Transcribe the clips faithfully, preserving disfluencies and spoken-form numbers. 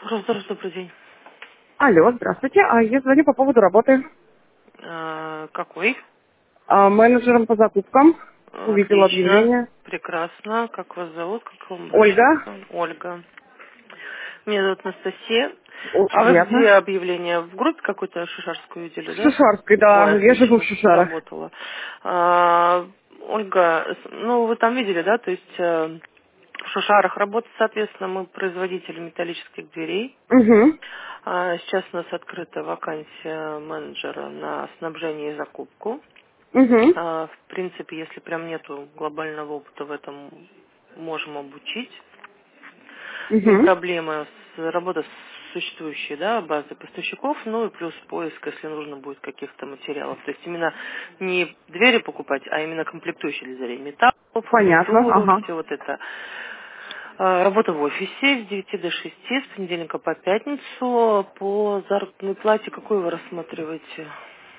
Здравствуйте, добрый день. Алло, здравствуйте. А я звоню по поводу работы. А, какой? А, менеджером по закупкам. Увидела Отлично, объявление. прекрасно. Как вас зовут? Как вам Ольга. обращаться? Ольга. Меня зовут Анастасия. Очень А вы где приятно. объявление? В группе какой-то шишарскую видели, В да? Шишарской, Ой, да. Я живу в отлично, Шишарах. сработало. А, Ольга, с- ну вы там видели, да? То есть э, в Шушарах работает, соответственно, мы производители металлических дверей. Угу. А, Сейчас у нас открыта вакансия менеджера на снабжение и закупку. Угу. А, В принципе, если прям нету глобального опыта в этом, можем обучить. Не Угу. проблема с работа с существующей, да, базой поставщиков, ну и плюс поиск, если нужно будет каких-то материалов. То есть именно не двери покупать, а именно комплектующие для дверей. Металл, Понятно. фурнитуру, Ага. все вот это. А, Работа в офисе с девяти до шести, с понедельника по пятницу. По заработной плате какой вы рассматриваете?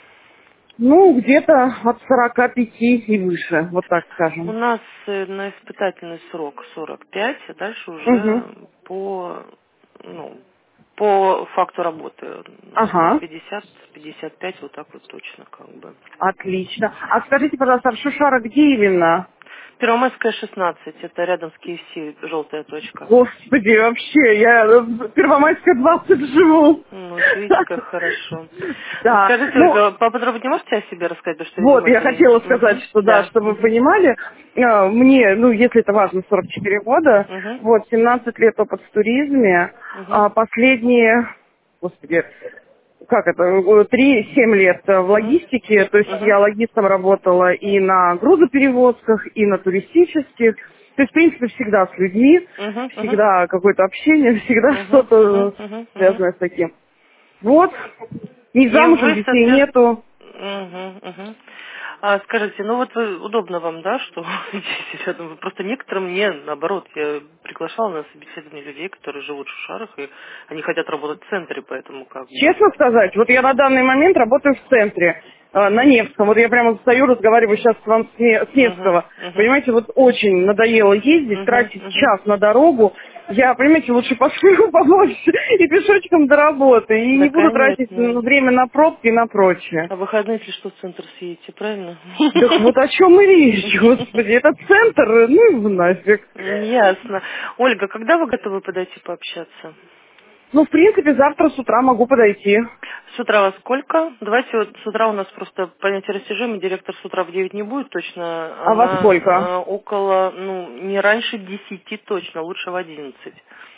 Ну, где-то от сорока пяти и выше. Вот так У скажем. нас э, на испытательный срок сорок пять, а дальше Угу. уже по, ну, по факту работы. Наверное, Ага. пятьдесят пятьдесят пять, вот так вот точно как бы. Отлично. А скажите, пожалуйста, в Шишара где именно? Первомайская шестнадцать, это рядом с кей эф си, желтая точка. Господи, вообще, я в Первомайской двадцать живу. Ну, вот видите, как хорошо. Да, Скажите, ну, Ольга, поподробнее можете о себе рассказать, потому что, вот, видимо, я это... хотела сказать, Угу, что да, да. чтобы вы Угу, понимали, э, мне, ну, если это важно, сорок четыре года, угу, вот, семнадцать лет опыт в туризме, угу, а последние, господи, как это, три-семь лет в угу, логистике, то есть угу, я логистом работала и на грузоперевозках, и на туристических, то есть, в принципе, всегда с людьми, угу, угу, всегда какое-то общение, всегда угу, угу, что-то угу, угу. связанное с таким. Вот, не И замужем, вы, детей соответственно... нету. Угу, угу. А скажите, ну вот вы, удобно вам, да, что здесь рядом? Просто некоторым мне, наоборот, я приглашала на собеседование людей, которые живут в Шушарах, и они хотят работать в центре, поэтому как бы... Честно сказать, вот я на данный момент работаю в центре, э, на Угу, Невском. Вот я прямо стою, разговариваю сейчас с вам с Не- с угу, Невского. угу, Понимаете, вот очень надоело ездить, угу, тратить угу. час на дорогу. Я, понимаете, лучше пошлю побольше и пешочком до работы. И Да, не буду тратить м, конечно. время на пробки и на прочее. А в выходные, если что, в центр съедете, правильно? Так вот о чем и речь, господи. Это центр, ну его нафиг. Ясно. Ольга, когда вы готовы подойти пообщаться? Ну, в принципе, завтра с утра могу подойти. С утра во сколько? Давайте вот с утра у нас просто понятие растяжимое, директор с утра в девять не будет точно, А во она сколько? э, около, ну, не раньше десяти точно, лучше в одиннадцать.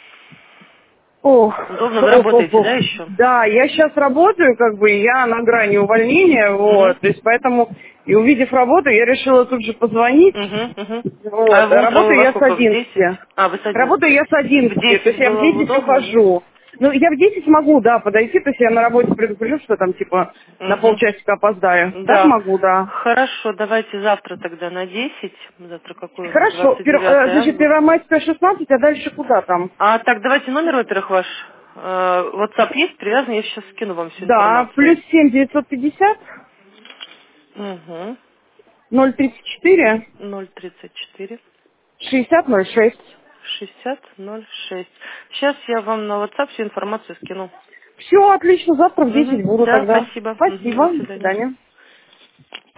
Ох, Удобно, вы ох, ох, работаете, ох. да, еще? Да, я сейчас работаю, как бы, я на грани увольнения, Угу, вот, то есть поэтому, и увидев работу, я решила тут же позвонить, угу, угу. А вот, вы утром вы работаю во я с сколько, в десять? одиннадцати. А, вы с Работаю одиннадцати. я с В одиннадцати, то есть десять я в было бы десять удобно, нет? ухожу. Ну, я в десять могу, да, подойти, то есть я на работе предупрежу, что там, типа, на Угу. полчасика опоздаю. Так Да. могу, да. Хорошо, давайте завтра тогда на десять. Завтра какой у нас? Хорошо, двадцать пер- э, девятое значит, августа. Первомайская шестнадцать, а дальше куда там? А так, давайте номер, во-первых, ваш. э, WhatsApp есть, привязан, я сейчас скину вам всю Да, плюс информацию. семь девятьсот пятьдесят Угу. ноль тридцать четыре ноль тридцать четыре шестьдесят ноль шесть. шестьдесят ноль шесть. Сейчас я вам на WhatsApp всю информацию скину. Все, отлично, завтра в Угу. десять буду Да, тогда. спасибо. Угу. До Спасибо, до свидания. свидания.